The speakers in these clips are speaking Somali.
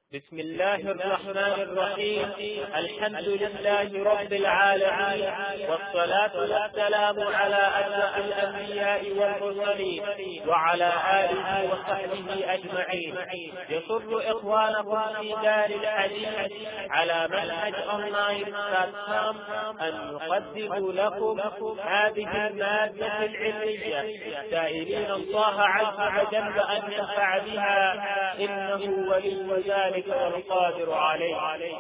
بسم الله الرحمن الرحيم. الحمد لله رب العالمين، والصلاة والسلام على أشرف الأنبياء والمرسلين وعلى آله وصحبه أجمعين. يسر إخوانكم في دار الحديث على منهج online.com أن نقدم لكم هذه المادة العلمية، سائلين الله عز وجل أن ينفع بها، إنه ولي ذلك والقادر عليه.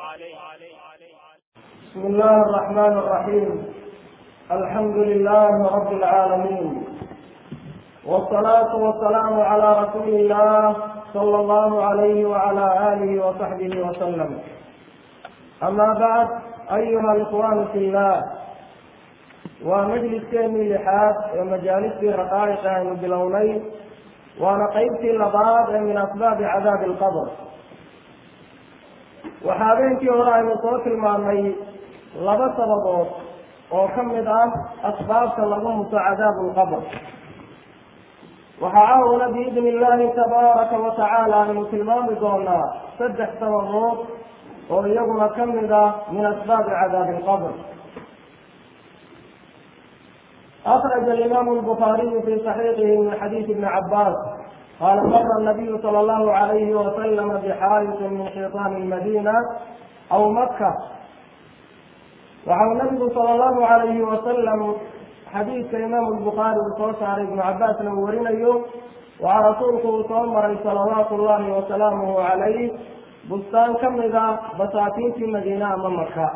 بسم الله الرحمن الرحيم. الحمد لله رب العالمين، والصلاة والسلام على رسول الله صلى الله عليه وعلى آله وصحبه وسلم. أما بعد، أيها الإخوان في الله، ومجلس كامل لحاد ومجالس رقائق عن بلونين، ونقيبت لبعض من أسباب عذاب القبر. وحابينكي هراء نصوص المعنى لبا سببوت وكمد أسباب تلغم عذاب القبر. وحاول بإذن الله تبارك وتعالى أن مسلمان بقولنا سدح سببوت ويقوم كمد من أسباب عذاب القبر. أخرج الإمام البخاري في صحيحه من حديث ابن عباس قال: مر النبي صلى الله عليه وسلم بحائط من حيطان المدينة أو مكة. وعن النبي صلى الله عليه وسلم حديث الإمام البخاري وصوصار ابن عباس نورين أيوب، وعن رسوله صلوات الله وسلامه عليه بستان كمذا بساتين في مدينة أمام مكة،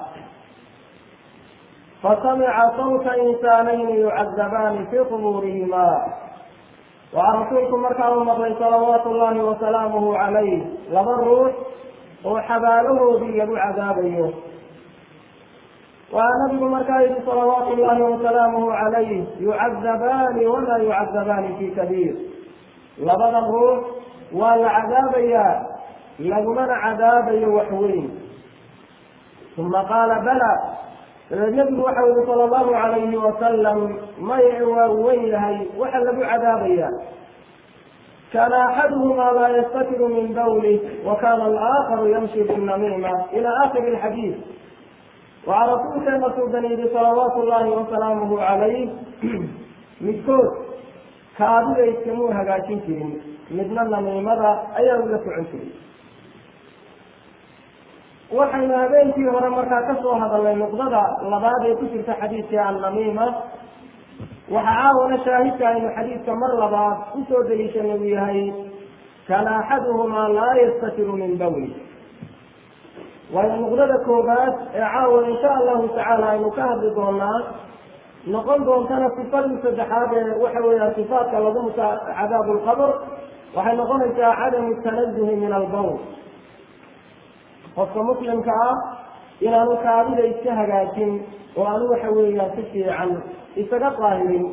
فسمع صوت إنسانين يعذبان في قبورهما. وعن رسولكم مركب مضي صلوات الله وسلامه عليه لبا الروح وحباله بيد عذابيه. وعن نبي مركب صلوات الله وسلامه عليه يعذبان ولا يعذبان في كبير. لبا الروح والعذابيا لمن عذابي وحوين. ثم قال: بلى. النبي وحده صلى الله عليه وسلم ما يعويه وحل بعذابيا، كان أحدهما لا يستتر من بوله، وكان الآخر يمشي بالنميمة، إلى آخر الحديث. وعن رسول الله صلوات الله وسلامه عليه مذكور كادوا يسموها قاشين كريم مثل النميمة أيها لكعنتين. waxaynu habeenkii hore markaa ka soo hadalnay nuqdada labaad ee ku jirta xadiidka annamiima. waxa caawana shaahidka aynu xadiidka mar labaad usoo deliishanay uu yahay kana axaduhumaa laa yastatiru min bawli. waayo nuqdada koobaad ee caawa insha allahu tacaala aynu ka hadli doonaa noqon doontana sifadii saddexaad ee waxa weeyaan sifaadka lagu muta cadaabu lqabr, waxay noqonaysaa cadamu tanazuhi min albawl. qofka muslimka ah inaanu kaadida iska hagaajin oo aanu waxa weeyaan si fiican isaga qaahirin.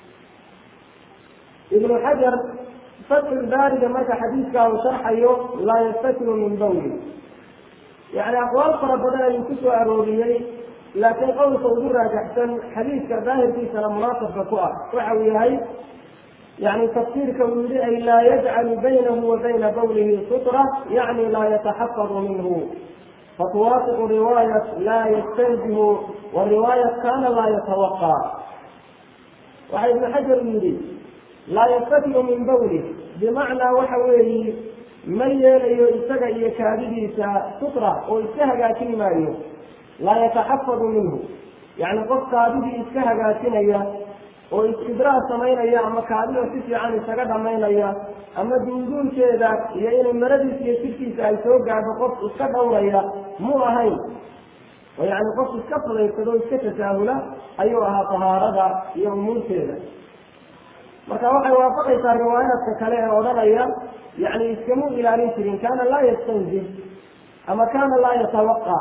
ibnu xajar fatxulbaariga marka xadiidkaa uu sharxayo laa yastatiru min bawli, yani aqwaal fara badan ayuu ku soo arooriyey, laakiin qowlka ugu raajaxsan xadiidka daahirkiisana munaasabka ku ah waxa uu yahay يعني تفسيرك ويري أي لا يجعل بينه وبين بوله سترة، يعني لا يتحفظ منه. فتوافق رواية لا يستنزه والرواية كان لا يتوقع. وعن ابن حجر يري لا يستتر من بوله بمعنى وحويه ميل يستقع يكاديه سترة ويستهجى كلمة لا يتحفظ منه، يعني قد كاديه يستهجى كلمة oo istidraar samaynaya ama kaadida si fiican isaga dhamaynaya, ama duunduunkeeda iyo inay maradiisa iyo jirkiisa ay soo gaadho qof iska dhowraya mu ahayn. oo yani qof iska fadaysado iska tasaahula ayuu ahaa tahaarada iyo umuurteeda. marka waxay waafaqaysaa riwaayaadka kale ee odhanaya yani iskamu ilaalin jirin kaana laa yastanzih ama kaana laa yatawaqa.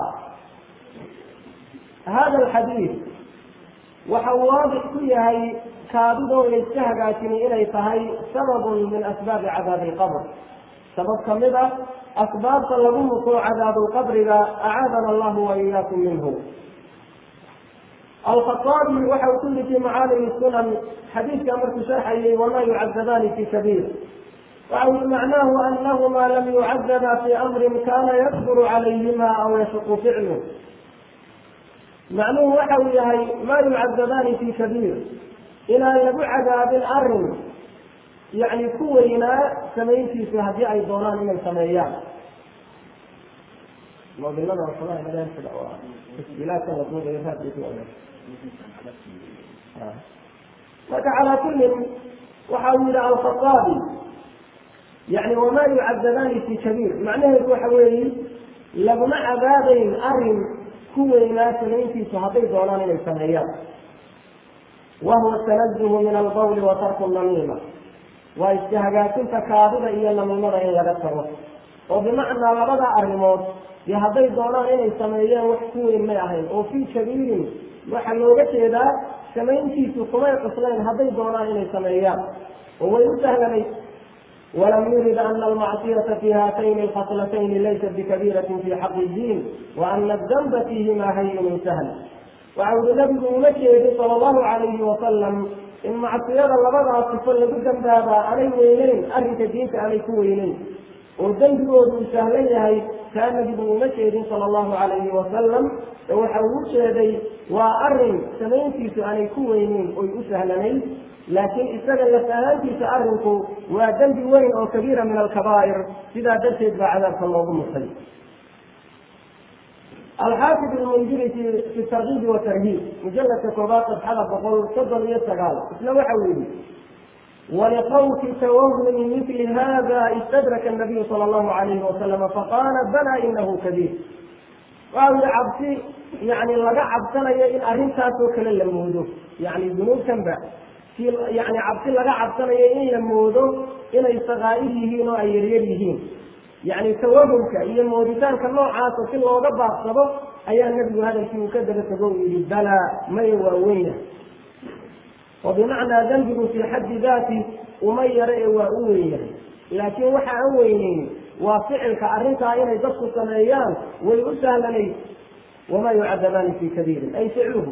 hada alxadiid waxa uu waadix ku yahay kaadidoo la iska hagaajinay inay tahay sababun min asbaabi cadaabi alqabr, sabab kamid ah asbaabta lagu muto cadaabuulqabriga acaadana allahu wa iyaakum minhu. alkhataabi waxa uu ku yiri fi macaalim sunan xadiidka markuu sharxayay wamaa yucadabaani fi kabiir, معناه أنهما لم يعذبا في أمر كان يكبر عليهما أو يشق فعله. معناه وحوي ما يعذبان في كبير إلى أن عذاب الأرض يعني كوينا سمين في هذه أيضا من السميات. ما بالله والصلاة على ذلك الأوراق بلا تنظر يفات بتوعنا. وعلى كل وحاول الخطابي يعني وما يعذبان في كبير معناه وحوي لما عذابين أرض كوينا سمين في هذه أيضا من السميات. وهو التنزه من القول وترك النميمة واجتهادات تكاذب إلى النميمة إلى ذكره. وبمعنى لبدا أرموت بهذي الدوران إلى السمايين وحكوه الماء وفي كبير وحلوغة إذا سمين في سقماء قصلين هذي الدوران إلى السمايين وهو يسهل لي ولم يرد أن المعصية في هاتين الخصلتين ليست بكبيرة في حق الدين وأن الذنب فيهما هين سهل. وعود نبي مكي صلى الله عليه وسلم إن معصية لبدا صفل قدام بابا عليه ويلين أرد الدين عليه ويلين والذنب يوضو سهلين كان نبي مكي صلى الله عليه وسلم وحوش يدي وأرن سمين في سؤالي كوينين ويسهلني لكن استغل سهل في سأرنكو وذنب وين أو كبيرة من الكبائر إذا دست بعد صلى الله عليه وسلم. الحافظ المنذري في الترغيب والترهيب مجلد كوبات الحلقة بقول تفضل يتقال اسمه حويلي ولخوف توهم مثل هذا استدرك النبي صلى الله عليه وسلم فقال بلى إنه كبير. وقال عبسي يعني لقى عبسنا إن أرنتاسو كلا لمودو يعني الذنوب تنبع يعني عبسي لقى عبسنا إن لمودو إن يستغائيه نوع يريده يعني توهمك هي الموجودان كنوع عاصر كل وضبع الصبر أي النبي هذا الشيء مكذب تقول بلى ما يووينه. وبمعنى ذنبه في حد ذاته وما يرى وأوينه لكن وحى أوينه وفعلك أرنتها إلى يدخل السمايان ويسهل لي وما يعذبان في كبير أي فعله.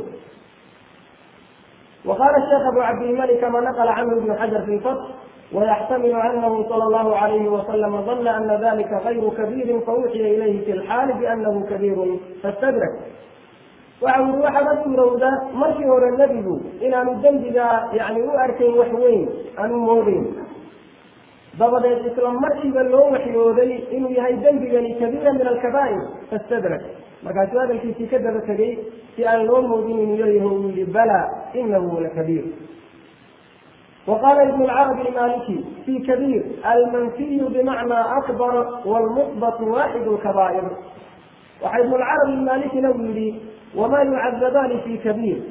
وقال الشيخ أبو عبد الملك كما نقل عنه ابن حجر في الفتح ويحتمل أنه صلى الله عليه وسلم ظن أن ذلك غير كبير فوحي إليه في الحال بأنه كبير فاستدرك. وعود واحد أسمره ذا مرشور النبي إن أن الذنب يعني أركين وحوين أن مولين ضبط الإسلام مرشي اللو وحيوذي إنه يهي ذنب يعني كبيرا من الكبائر فاستدرك. مركز هذا في كذب كبير في أن لو مولين يليه بلى إنه لكبير. وقال ابن العربي المالكي في كبير المنفي بمعنى أكبر والمثبت واحد الكبائر. وابن العربي المالكي نقول وما يعذبان في كبير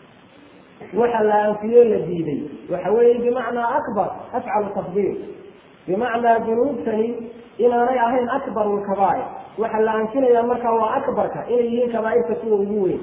وحل أنفيه الذي وحوي بمعنى أكبر أفعل تفضيل بمعنى ذنوب سني إلى رأيهين أكبر الكبائر وحل أنفيه يمرك وأكبرك إليه كبائر تسوه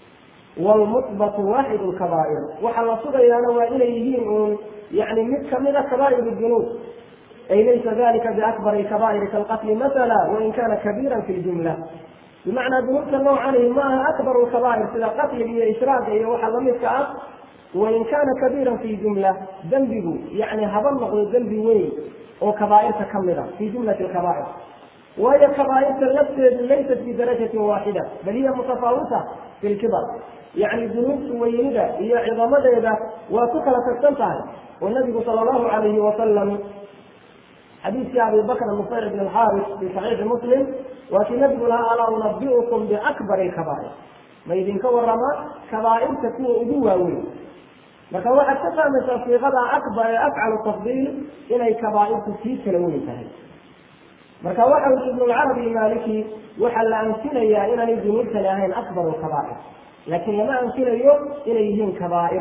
والمثبت واحد الكبائر وحل صدى وإليه يعني من كبائر الذنوب أي ليس ذلك بأكبر الكبائر كالقتل مثلا وإن كان كبيرا في الجملة بمعنى ذنوب النوع عليه ما أكبر الكبائر سلا قتل بإشراك أي وحل مثل وإن كان كبيرا في جملة ذنبه يعني هبلغ الذنب وين وكبائر تكملة في جملة الكبائر وهي كبائر ليست بدرجة واحدة بل هي متفاوتة في الكبر يعني الذنوب سوينة هي عظمة إذا وتكلت التنتهي. والنبي صلى الله عليه وسلم حديث أبي بكر المطير بن الحارث في صحيح مسلم وفي نبي لها ألا أنبئكم بأكبر الكبائر ما إذن كورما كبائر تكون أدوها وين لكن واحد تفهم في غدا أكبر أفعل التفضيل إلى كبائر تسيس لون سهل marka waxa uu ibn al-arabi maliki waxa la ansinaya inay dunuubta lahayn akbar al-kaba'ir laakiin lama ansinayo inay yihiin kaba'ir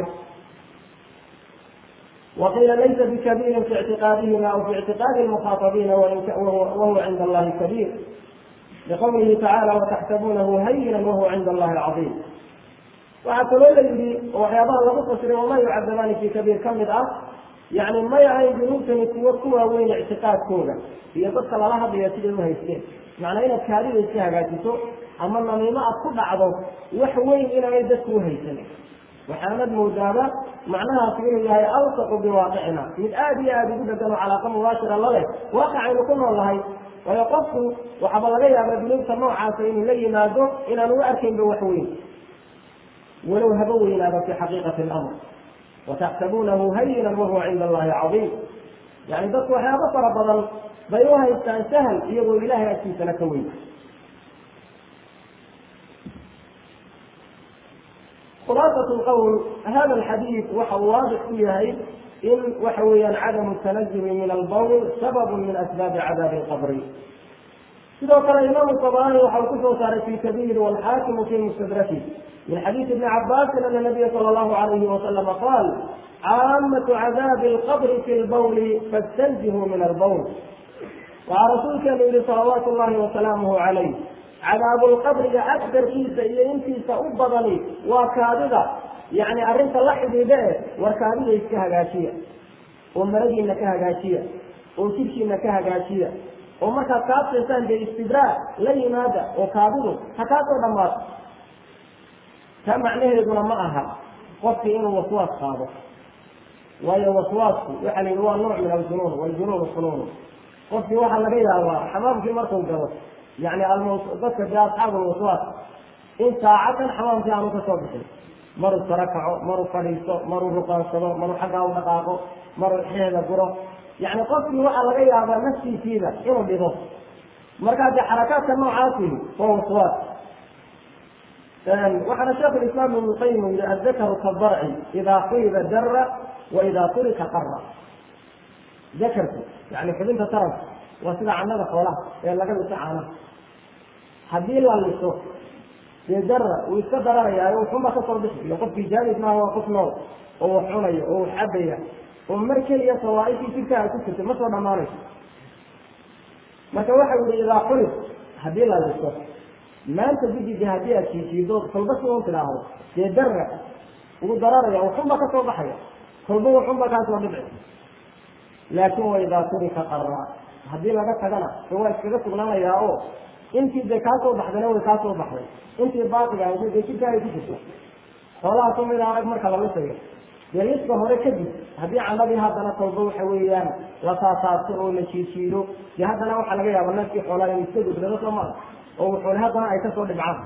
وقيل ليس بكبير في اعتقادهم أو في اعتقاد المخاطبين وهو عند الله كبير لقوله تعالى وتحسبونه هينا وهو عند الله العظيم. وعطلوا الذي وحيابها الله بصر وما يعذبان في كبير كم الأخ يعني ما يعين جنوب يتوقعوا وين اعتقاد كونا هي تصل لها بيسير المهيسين معنى هنا كارير السياقاتي أما ما أقول عضو وحوين إلى يدك وهيسين وحامد مجابة معناها فيه هي ألصق بواقعنا من آدي جدا وعلاقة مباشرة الله واقع يكون الله ويقص وحضر لي أبا بنوب سموع عاسين لي نادو إلى نوأكين بوحوين ولو هبوين في حقيقة الأمر وتحسبونه هينا وهو عند الله عظيم يعني بس وحيا بصر بضل بيوها إنسان سهل يقول إله يأتي سنكوين خلاصة القول هذا الحديث واضح فيها إن وحويا عدم التنزه من البول سبب من أسباب عذاب القبر. إذا قال الإمام الطبراني وحوكته صار في كبير والحاكم في مستدركه من حديث ابن عباس أن النبي صلى الله عليه وسلم قال: عامة عذاب القبر في البول فاستنزهوا من البول. وعلى رسول كان صلوات الله وسلامه عليه عذاب القبر أكثر كيسة ينتي سأبضني وكاذبة يعني أرنت الله حديده وكاذبة يسكها قاشية ومرجي إنكها قاشية وتبشي إنكها قاشية ومركا كاف إنسان باستدراء لي ماذا وكاذبه هكذا دمار كما معنيه يقول معها قفت إنه وسواس خاضر وهي وسواسه يعني هو نوع من الجنون والجنون الصنون قفت واحد لقيها حمام في مركب الجوز يعني ذكر في أصحاب الوسواس إن ساعة حمام في أنو تصبحوا مروا تركعوا مروا فريسوا مروا رقاصوا مروا حقاوا دقاقوا مروا حيلة قروا يعني قصدي واحد لقيها على نفسي فيها إنه بيضوء مركز حركات النوعاته هو وسواس. وحنا شاف الإسلام ابن القيم الذكر كالضرع إذا قيل در وإذا ترك قر ذكرته يعني حبنت ترك وسمع عنا بقوله إلا قبل ساعة حبيل الله للسوق يجرى ويستدر يا وحما تصل به يقف في جانب ما هو قفنه وحنيه وحبيه ومركل يسوائي في تلك كتبت مصر مارس ما توحد إذا قلت حبيل الله للسوق ما أنت بيجي جهادية في دور فالبس وانت له يجرى وضرر يا وحما تصل بحيه كلبه وحما كانت وضبعه لكن وإذا ترك قرر haddii laga tagana waa iskaga sugnaanayaa oo intii de kaa soo baxdana way kaa soo baxday intii baaqiga ahayd dee jidka ay ku jirto xoolaha kamid ah marka la lisayo dee liska hore kadib haddii candadii haddana tawba waxa weeyaan la saasaarto oo la jiijiido dee haddana waxaa laga yaaba neefkii xoolaha in iska gudbado soo maa oo wuxuule haddana ay kasoo dhibcaan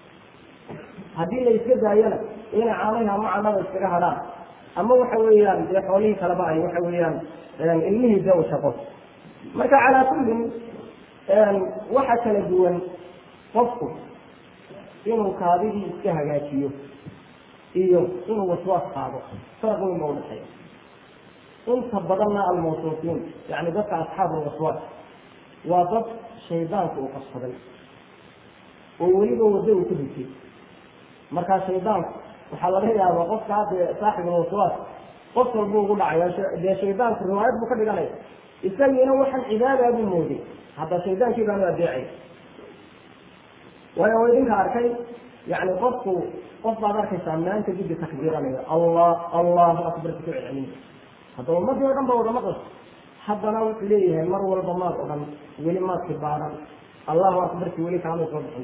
haddii la iska daayana inay caanaha ama candada iskaga hadhaan ama waxa weeyaan dee xoolihii kaleba ay waxa weeyaan ilmihii dee u shaqo marka calaa kullin waxa kala duwan qofku inuu kaadidii iska hagaajiyo iyo inuu waswaas qaado farq weyn baa udhaxeeya inta badanna almawsuufiin yani dadka asxaabu lwaswaas waa dad shaydaanka uu qabsaday oo weliba waddo uu ku hintay markaa shaydaanku waxaa laga yaabaa qofka hadda saaxibulwaswaas qof walba ugu dhacaya dee shaydaanku riwaayad buu ka dhiganaya isagiina waxaan cibaada buu mooday hadda shaydaankii baanu adeecay waayo idinka arkay yani qofku qof baad arkaysaa maanta guddi takbiiranaya allahu akbar ku celcelin hadda ummadii oo dhan ba wada maqas haddana wuxuu leeyahay mar walba maad odhan weli maad kibaaran allahu akbarki weli kaama soo bixin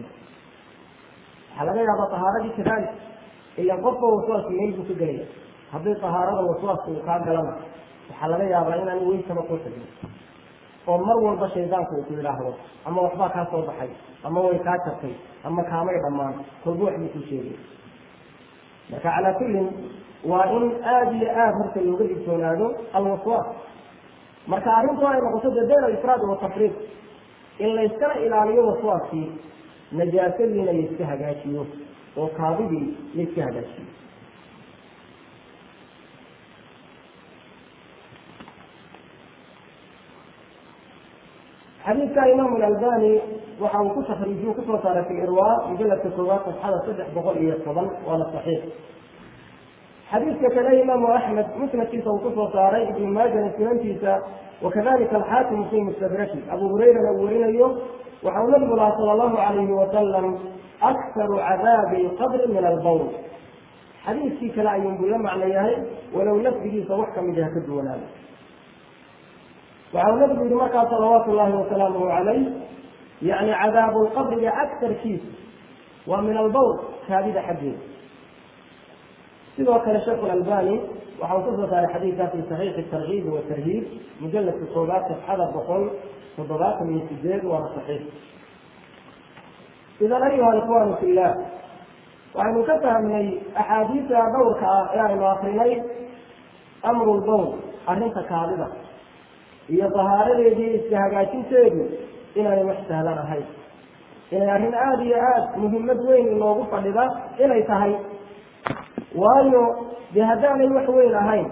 waxaa laga yaabaa tahaaradii kadaalik ila qofka waswaaska meel buu ka gelaya haddii tahaarada waswaaska uu kaa galana waxaa laga yaabaa inaan weysaba ku xidhin oo mar walba shaydaanku uu ku yidhaahdo ama waxbaa kaa soo baxay ama way kaa jabtay ama kaamay dhammaan kolba wax buu ku sheegay marka calaa kullin waa in aada iyo aada horta looga digtoonaado alwaswaas marka arrintu ay noqoto dee bayna alifraad watafriid in layskana ilaaliyo waswaaskii najaasadiina layska hagaajiyo oo kaadidii layska hagaajiyo حديث الإمام الألباني وحاول تخريجه كتب صار في الإرواء مجلة الكوبات صفحة 6 بقول يفضل ولا صحيح. حديث كتب الإمام أحمد مسند في كتب صار ابن ماجه السننتيسا وكذلك الحاكم في مستدركه أبو هريرة الأولين اليوم وحول الله صلى الله عليه وسلم أكثر عذاب القبر من البول. حديث في كلا ينبغي معناه ولو لفظه صوحك من جهة الدولان. وعن النبي مكة صلوات الله وسلامه عليه يعني عذاب القبر أكثر كيس ومن البول كابد حديث sidoo kale sheekh Al-Albani waxa uu ku soo saaray xadiidka fi sahih at-targhib wa at-tarhib mujallad al-koobaad safxada 178 waa sahih. إذا أيها الإخوان في الله وأن كفهمني أحاديث دورك يعني آخرين أمر البول أرنك كاذبة هي ظهار الذي استهجاتي سيدي إلى يمحتها لنا هاي إلى أرهن آدي مهمة وين الموقف لذا إلى يتهي وأنه بهدان الوحوين هاي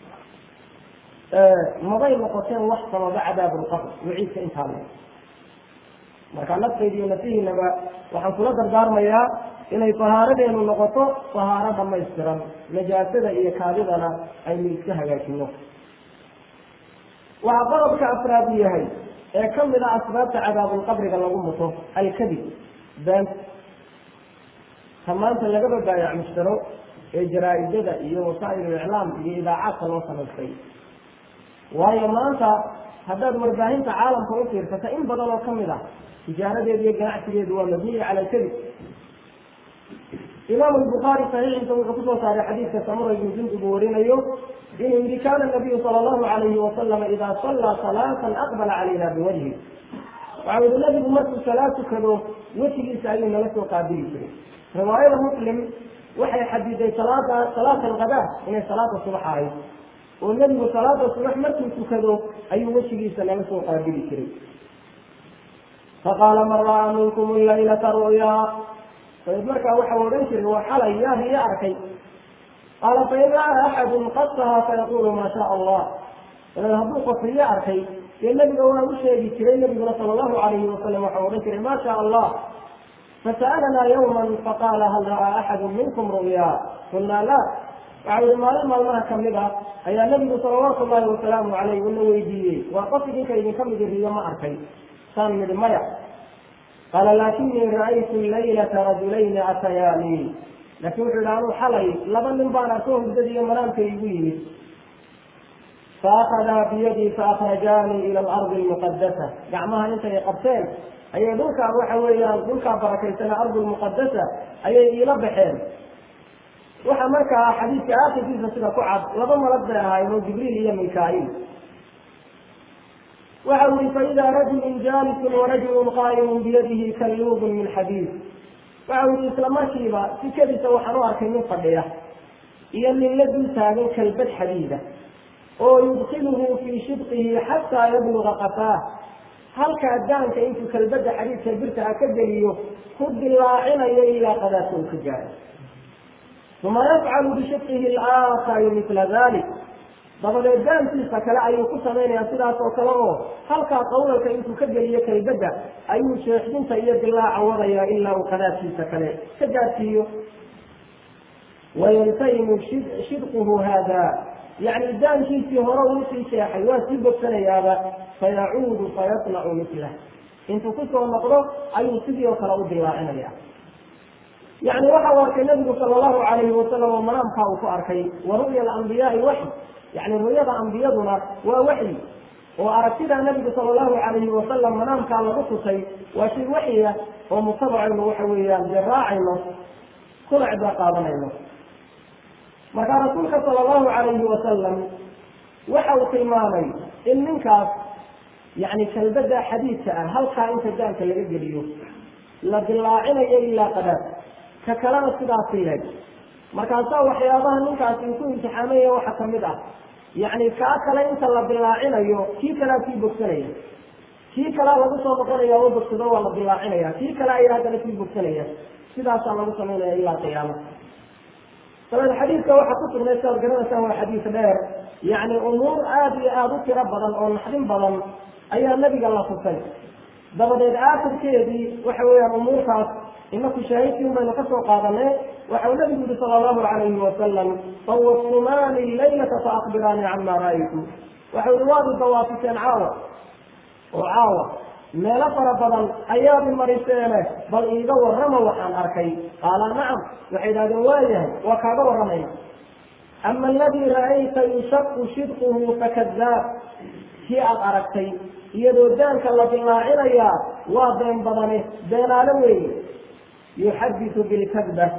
مضي مقصين وحصا وبعد بالقبر يعيد كإنسان marka nafteedii naftiinaba waxaan kula dardaarmayaa inay tahaaradeenu noqoto tahaaro dhamaystiran najaasada iyo kaadidana aynu iska hagaajino waxa qodobka afraad yahay ee ka mid ah asbaabta cadaabul qabriga lagu muto alkadib been tamaanta laga badaayac mushtaro ee jaraa'idada iyo wasaa'il iclaam iyo idaacaadka loo samaystay waayo maanta haddaad warbaahinta caalamka u fiirsata in badan oo ka mid ah تجارة جناعتي ومبنية على الكذب. إمام البخاري صحيح أنه قصص على حديث سمرة بن جندب ورين اليوم إن كان النبي صلى الله عليه وسلم إذا صلى صلاة أقبل علينا بوجهه. وعود النبي بمثل صلاة كذا وجه سألنا لك وقابله. رواية مسلم وحي حديث صلاة الغداء إن صلاة الصبح عايز. والنبي صلاة الصبح مثل كذا أي وجه سألنا لك وقابله. فقال من رأى منكم الليلة رؤيا فيدمرك وحوى نشر وحلى إياه يعركي قال فإن رأى أحد قصها فيقول ما شاء الله إذا هبوق في يعركي النبي قال وشيء يشري النبي صلى الله عليه وسلم وحوى نشر ما شاء الله فسألنا يوما فقال هل رأى أحد منكم رؤيا قلنا لا وعود ما لما الله كملها أي النبي صلى الله عليه وسلم عليه وأنه يجيه وقصدك كي يكمل الرؤيا ما أركي كان من الميع قال لكني رأيت الليلة رجلين أتياني لكن علانو حلي لبن من بانكوه بدي منام كيبيني فأخذ بيدي فأخرجاني إلى الأرض المقدسة يعمها أنت يقبتين أي دوكا وحويا دوكا بركيتنا أرض المقدسة أي إلى بحين وحمرك حديث آخر في سنة كعب لبن مردها إنه جبريل هي ميكائيل وعوري فإذا رجل جالس ورجل قائم بيده كلوب من حديد وعوري إسلام مركبة في كبسة وحنوها كمين قبيلة يلي الذي ساقن كلبة حديدة ويدخله في شدقه حتى يبلغ قفاه هل كأدان كإنت كلبة حديد كبرتها كدليه خد اللاعنة إلى قذاة الخجال ثم يفعل بشدقه الآخر مثل ذلك dabad daantiisa kale ayuu ku sameeyaa sidaas oo kale oo halka qowlka intuu ka galiyo kaybada ayuu sheexdinta iyo dilaaca wadaya ilaa uu qadaadkiisa kale ka gaarsiiyo ويلتئم شدقه هذا يعني دان شيء في هرو في شيء واسيب السنة فيعود فيطلع مثله انتو كنتوا النقضة أي سيدي وكلاو دواعنا يعني وحوى النبي صلى الله عليه وسلم ومنام خاوف أركي ورؤيا الأنبياء وحي يعني رؤيا الأنبياء ووحي وأركد النبي صلى الله عليه وسلم منام كان لقصصي وشي وحي ومتبع وحويا جراعي كل عبا قابلين marka rasuulka sallallahu alayhi wa sallam waxa uu tilmaamay in ninkaas yani kalbada xadiidka ah halka inta daanka laga geliyo la dilaacinayo ilaa qadar ka kalena sidaas leeyahay markaas waxyaabaha ninkaas uu ku imtixaamayo waxa kamid ah yani ka kale inta la dilaacinayo kii kala kii bogsanaya kii kala lagu soo noqonayo oo bogsado waa la dilaacinaya kii kala ay hadana kii bogsanaya sidaas lagu sameeyo ilaa qiyaamada الحديث هو حقيقة من الشهر قرنا هو حديث دير يعني أمور آدي آدوك ربضا أو نحرم بضا أي النبي الله سبحانه بضا آخر كيدي وحوية أمور خاص إنك شاهدت يوم بين قصة وقاضمه وحول النبي صلى الله عليه وسلم طوفتمان الليلة فأخبراني عما رأيته وحول وادي الضوافي عاوة وعاوة ما لفر بضل أيام المريسانة بل إذا ورمى وحان أركي قال نعم وحيدا دوايا وكذا ورمي أما الذي رأيت يشق شدقه فكذاب في أركي يدودان كالذي الله عليا وابن بضنه بين علوي يحدث بالكذبة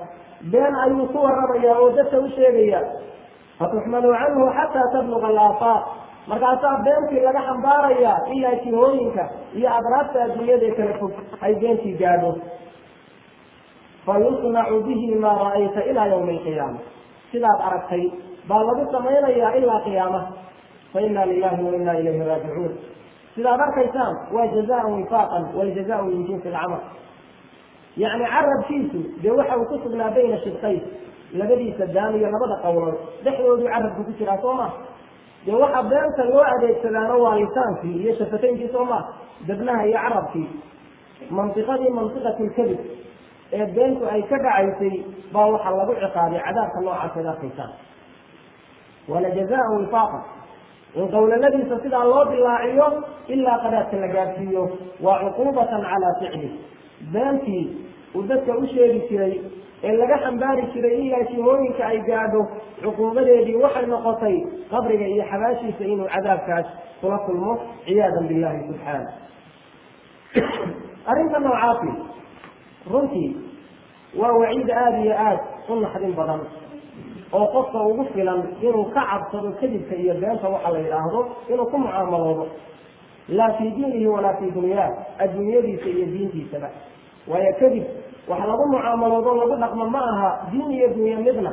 been ayuu ku warramayaa oo dadka u sheegaya fatuxmalu canhu xataa tabluga alaafaaq markaasaa beentii laga xambaarayaa ilaa jihooyinka iyo adraabta adduunyada kala fog ay beentii gaadho fayusnacu bihi maa ra'ayta ilaa yawmi alqiyaama sidaad aragtay baa lagu samaynayaa ilaa qiyaamaha fa inna lilahi wa inna ilayhi raajicuun sidaad arkaysaan waa jazaan wifaaqan waljazaau min jinsi alcamal yacni carabkiisu dee waxa uu ku sugnaa bayna shidqayn labadiisa daan iyo labada qowlood dhexdooduu carabku ku jiraa soo ma dee waxa beenta loo adeegsadaana waa lisaankii iyo shafataynkii soo ma dabnaha iyo carabkii mantiqadii mantiqatu lkadib ee beentu ay ka dhacaysay baa waxaa lagu ciqaabay cadaabka noocaas arkaysaan wala jazaan wifaaqa in qowlaladiisa sidaa loo dilaaciyo ilaa qadaadka la gaadsiiyo waa cuquubatan calaa ficli beentii uu dadka u sheegi jiray ee laga xambaari jiray ilaa jihooyinka ay gaadho cuquubadeedii waxay noqotay qabriga iyo xabaashiisa inuu cadaabkaas kula kulmo ciyaadan billahi subxaana arrinta noocaasi runtii waa waciid aada iyo aad u naxdin badan oo qofka ugu filan inuu ka cabsado kadibka iyo beenta waxa la yidhaahdo inuu ku mucaamaloodo laa fii diinihi walaa fii dunyaah adduunyadiisa iyo diintiisaba waayo kadib wax lagu mucaamaloodo lagu dhaqmo ma aha diin iyo dunya midna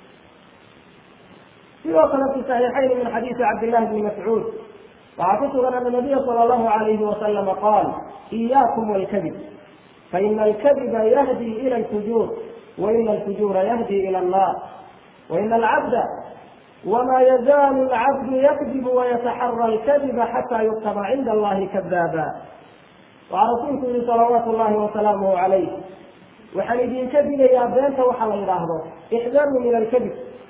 sidoo kale fi saxiixayn min xadiisi cabdillahi bni mascuud waxaa ku sugan ana nabiya sala allahu alayhi wasalama qaal iyaakum walkadib faina alkadiba yahdi ila alfujuur waina alfujuura yahdi ila annar waina alcabda wma yazaalu alcabdu yakdibu wayataxara alkadiba xataa yuktaba cinda allahi kadaaba waxaa rasuulku yihi salawaatu llahi wasalaamuhu calayh waxaan idinka digayaa beenta waxa la yidhaahdo ixdaruu min alkadib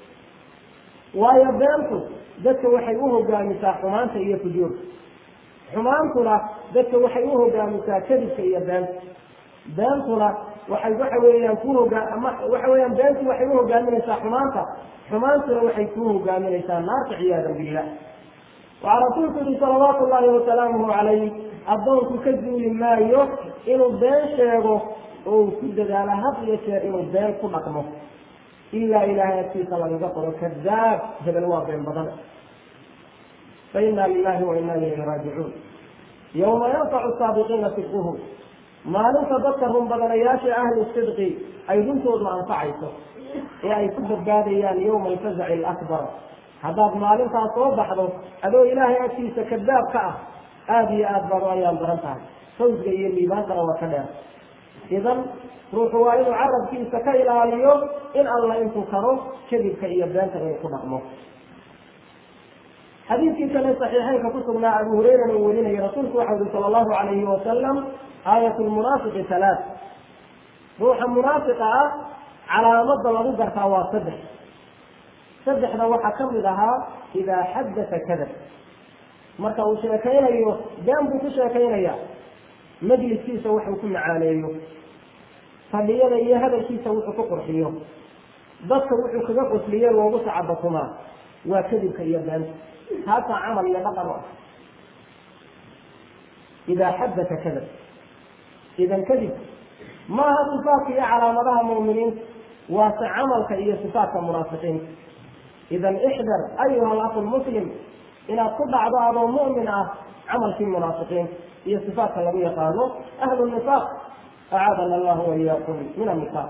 waayo beentu dadka waxay u hogaamisaa xumaanta iyo fujuurka xumaantuna dadka waxay u hogaamisaa kadibka iyo beenta beentuna waxay waxa weeyaan waxa weeyaan beentu waxay u hogaaminaysaa xumaanta xumaantuna waxay kuu hogaaminaysaa naarta ciyaadan billah waxaa rasuulku yihi salawaatu llahi wasalaamuhu calayh addoonku ka zuuli maayo inuu been sheego oo uu ku dadaalo had iyo jeer inuu been ku dhaqmo ilaa ilaahay agtiisa lagaga qoro kadaab hebel waa been badan fa inna lilahi wa inna ilayhi raajicuun yawma yanfacu saabiqiina sidquhu maalinta dadka runbadanayaasha ahlu sidqi ay runtoodu anfacayso ee ay ku badbaadayaan yawma alfazaci alakbar haddaad maalintaas soo baxdo adoo ilaahay agtiisa kadaab ka ah aada iyo aad baad ayaan daran tahay fawsga iyo liibaankana waa ka dheer idan ruuxu waa inuu carabkiisa ka ilaaliyo in alla intuu karo kadibka iyo beenta inuu ku dhaqmo xadiidkii kale saxiixeynka ku sugnaa abu hurayrana uu warinayay rasuulku waxa uri sala allahu calayhi wasalam aayat lmunaafiqi halaat ruuxa munaafiqa ah calaamada lagu gartaa waa saddexda waxaa kamid ahaa idaa xaddata kadab marka uu sheekaynayo been buu ku sheekaynaya majliskiisa wuxuu ku macaaneeyo fadhiyada iyo hadalkiisa wuxuu ku qurxiyo dadka wuxuu kaga qosliye loogu sacabatumaa waa kadibka iyo beenta taasaa camal iyo dhaqan ah idaa xaddata kadab idan kadib maaha sifaatka iyo calaamadaha mu'miniinta waase camalka iyo sifaatka munaafiqiinta idan ixdar ayuha alaku lmuslim inaad ku dhacdo adoo mu'min ah camalkii munaafiqiinta iyo sifaatka lagu yaqaano ahlu nifaaq acaadana allahu waiyakum min annifaaq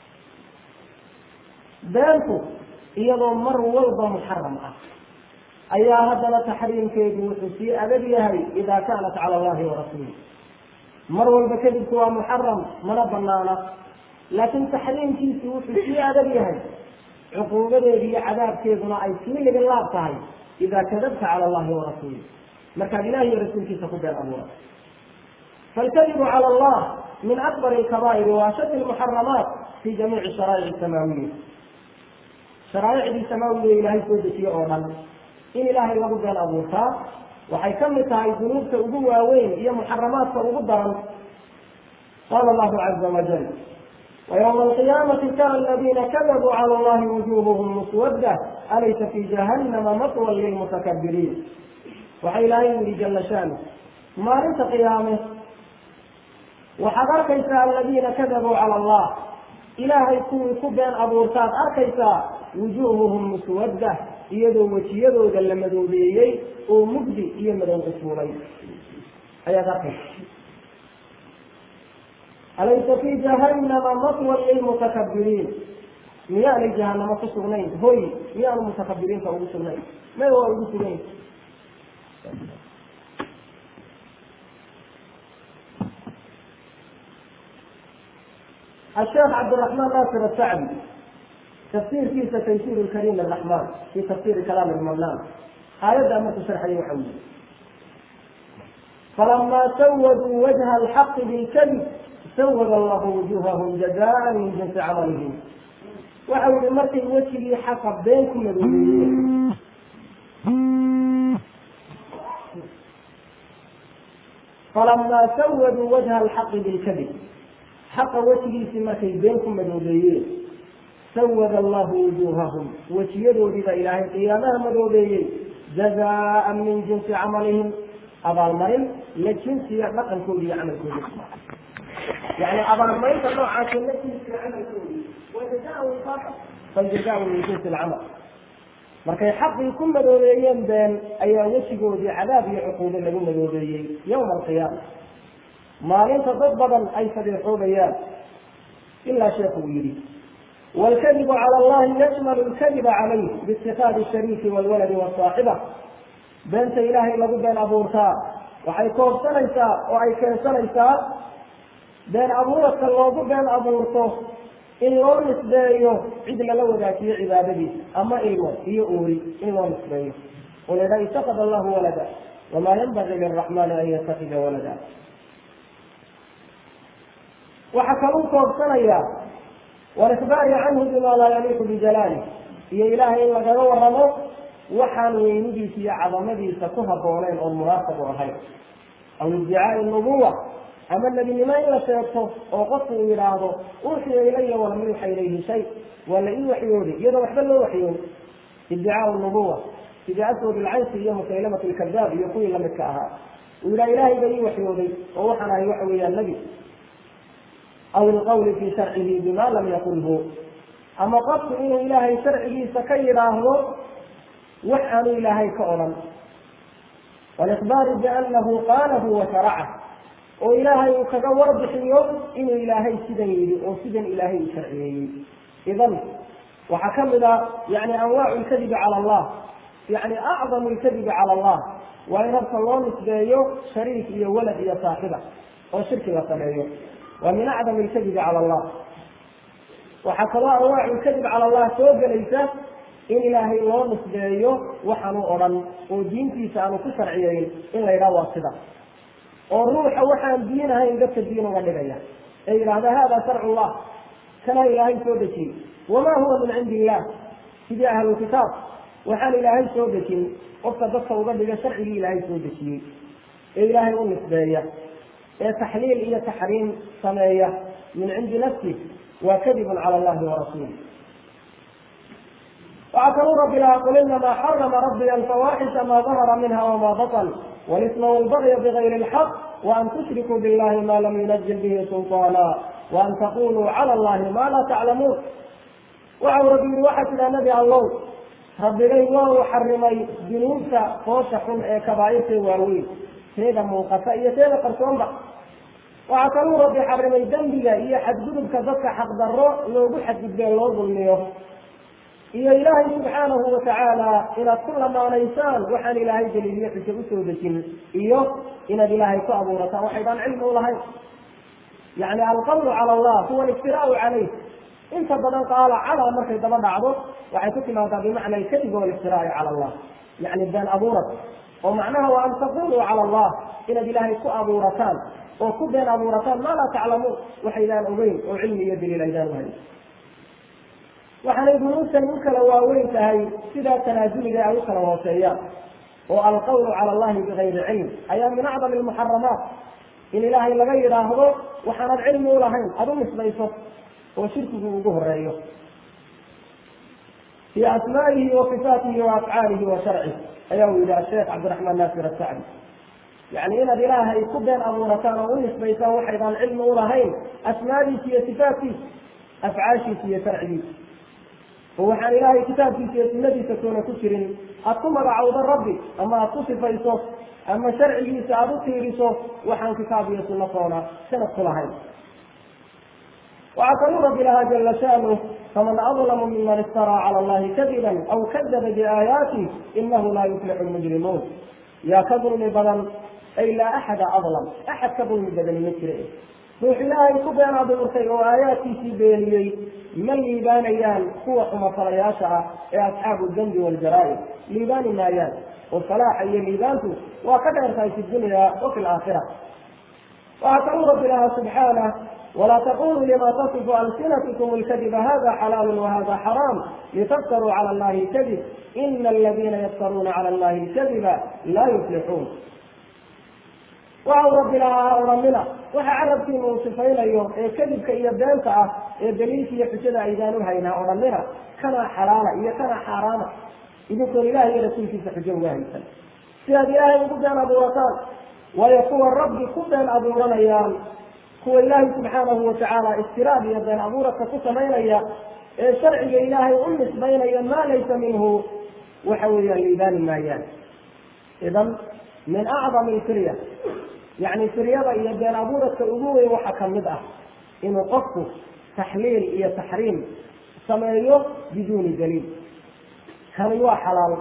beentu iyadoo mar walba muxaram ah ayaa haddana taxriimkeedu wuxuu sii adag yahay idaa kaanat cala allahi warasuulih mar walba kadibku waa muxaram mana banaana laakiin taxriimkiisu wuxuu sii adag yahay cuquubadeedu iyo cadaabkeeduna ay sii ligin laab tahay idaa kadabta cala allahi warasuulih markaad ilahi iyo rasuulkiisa ku been abuura falkadibu cala allah min akbar alkabaa'ir wa ashad almuxaramaat fi jamiici sharaa'ic samaawiya sharaa'icdii samaawiga ilaahay soo dejiye oo dhan in ilaahay lagu been abuurtaa waxay kamid tahay dunuubta ugu waaweyn iyo muxaramaadka ugu daran qaala allahu caza wajal ويوم القيامة ترى الذين كذبوا على الله وجوههم مسودة أليس في جهنم مثوى للمتكبرين وحي لا يمري جل شانه ما ليس قيامه وحضرك الذين كذبوا على الله ilaahay kuwii ku been abuurtaad arkaysaa wujuuhuhum muswadda iyadoo wejiyadooda la madoobeeyey oo mugdi iyo madow usuulay ayaad arkaysa. alaysa fii jahannama maswan lilmutakabiriin, miyaanay jahanamo ku sugnayn hoy, miyaanu mutakabiriinta ugu sugnayn? may waa ugu sugayn. الشيخ عبد الرحمن ناصر السعدي تفسير في تيسير الكريم الرحمن في تفسير كلام المولان هذا ما تشرح لي محمد. فلما سودوا وجه الحق بالكذب سود الله وجوههم جزاء من جنس عملهم. وحول مرتي وجهي حق بينكم مدوبين. فلما سودوا وجه الحق بالكذب حق وجهي في مرتي بينكم مدوبين سود الله وجوههم وجيدوا بذا إله القيامة مدوبين جزاء من جنس عملهم أبا المريم لجنس يعمل كل عمل كل يعني أبا المريم الله عاكل لجنس عمل كل وجزاء الخطأ فالجزاء من جنس العمل. markay xaqii ku madoobeeyeen been ayaa wejigoodii cadaab iyo cuquubo lagu madoobeeyey yowma alqiyaama. maalinta dad badan ay sadeexoobayaan ilaa sheekhu uu yidhi والكذب على الله يشمل الكذب عليه باتخاذ الشريك والولد والصاحبة. بنت إلهي لغو بين أبورتا وحي كوب سنيسا وحي كين سنيسا بين أبورتا لغو بين أبورتا إن لو نسبيه عدل لو ذاتي عبادتي أما إيوه هي أوري إن لو نسبيه ولذا اتخذ الله ولدا وما ينبغي للرحمن أن يتخذ ولدا. وحكموا كوب سنيا والإخبار عنه بما لا يليق بجلاله يا إلهي إلا قالوا ورموا وحن وينجي في عظمتي ستها بولين أو المناسب وهي أو ادعاء النبوة أما الذي ما إلا سيبته وقصوا إراده أوحي إلي ولم يوحي إليه شيء ولا يوحيوني يدعو وحده له وحيوني ادعاء النبوة ادعاءته بالعيس يوم مسيلمة الكذاب يقول لم يكاها وإلى إلهي بني وحيوني ووحنا يوحي إلى النبي أو القول في شرعه بما لم يقله. أما قصد إنه إلهي شرعه سكيراه وحن إلهي كأولا والإخبار بأنه قاله وشرعه وإلهي كجور بحيوم إنه إلهي سدني أو سدن إلهي شرعه. إذن وحكم يعني أنواع الكذب على الله يعني أعظم الكذب على الله وإن أرسل الله نسبيه شريك يا ولد يا صاحبه وشرك وصبيه ومن أعظم الكذب على الله. وحكى أنواع الكذب على الله سوق ليس إن إلهي الله نسبيه وحنو أرن ودين في سأنو كسر عيين إلا إلى واصدة والروح وحن دينها إن قبت الدين والنبيا أي هذا شرع الله كان إلهي سودتي وما هو من عند الله في أهل الكتاب وحال إلهي سودتي وفدت وقبل شرع إلهي سودتي إلهي ونسبيه تحليل إلى تحريم صنايع من عند نفسه وكذب على الله ورسوله. وعكروا رب لا قل إنما حرم ربي الفواحش ما ظهر منها وما بطن والإثم والبغي بغير الحق وأن تشركوا بالله ما لم ينزل به سلطانا وأن تقولوا على الله ما لا تعلمون. وعو ربي واحد إلى نبي الله ربي لي الله حرمي جنوسا فوشح كبائر واوين هذا موقفة هذا قرصون بقى. وعكروا ربي حرمي ذنبي هي حد جذب كذبك حق ضراء لو حد جبال الله ظلميه إلى إلهي سبحانه وتعالى إلى كل ما الإنسان وحن إلهي جليلية في سودة إيوه إن إلهي كأبورة وحيدا علم الله يعني القول على الله هو الافتراء عليه. انت بدل قال على مركز دبا بعضه وحيث ما بمعنى الكذب والافتراء على الله يعني بين أبورة ومعناه وأن تقولوا على الله إن إلهي كأبورتان وكبين أبورتان ما لا تعلمون وحيدان أبين وعلم يدري الأيدان وهي وحنا يقولون سنوك لواوين فهي سيدا تنازل أو كلواسيات والقول على الله بغير علم أي من أعظم المحرمات إن إلهي لغير هذا وحنا العلم ولهين أظن سبيسه وشركه وجهر رأيه في أسمائه وصفاته وأفعاله وشرعه أيوه إلى الشيخ عبد الرحمن ناصر السعدي يعني إن إلهي يكبين أبورتان ونسبيته وحيدا العلم ولهين أسمائه في صفاته أفعاشي في شرعي ووحان إلهي كتاب في سنة تكون كسر أطمع عوض ربي أما أتصف يصف أما شرعي سأبطي رصف وحان كتابي سنة صونا سنة صلحين وعطل رب لها جل شأنه فمن أظلم ممن افترى على الله كذبا أو كذب بآياته إنه لا يفلح المجرمون يا كظلم بدن أي لا أحد أظلم أحد كظلم بدن مثله روح الله كبير عبد الخير وآياتي في بيني من ليبان أيام هو حمصر ياشع أصحاب الذنب والجرائم ليبان الآيات والصلاح أي ليبانته وقدر في الدنيا وفي الآخرة وأعطوا رب الله سبحانه ولا تقولوا لما تصف ألسنتكم الكذب هذا حلال وهذا حرام لتفتروا على الله الكذب إن الذين يفترون على الله الكذب لا يفلحون وأو رب الله أورمنا وحعرب في موصفين اليوم الكذب كي يبدأ الدليل في يحسد أيضانها إنها أورمنا كان حلالا كان حراما إذا كان الله يرسل في سحجه واحدا سياد الله يقول أنا بوطان ويقول الرب كبير أبو رميان هو الله سبحانه وتعالى استراب يدين أمورك كسمين شرعي إلهي أمس بين ما ليس منه وحوي الإيمان المايان إذن من أعظم الفرية يعني فرية يدين أمورك أبوه وحكم مدأة إنه قصه تحليل إيا تحريم سميه بدون دليل كان هو حلال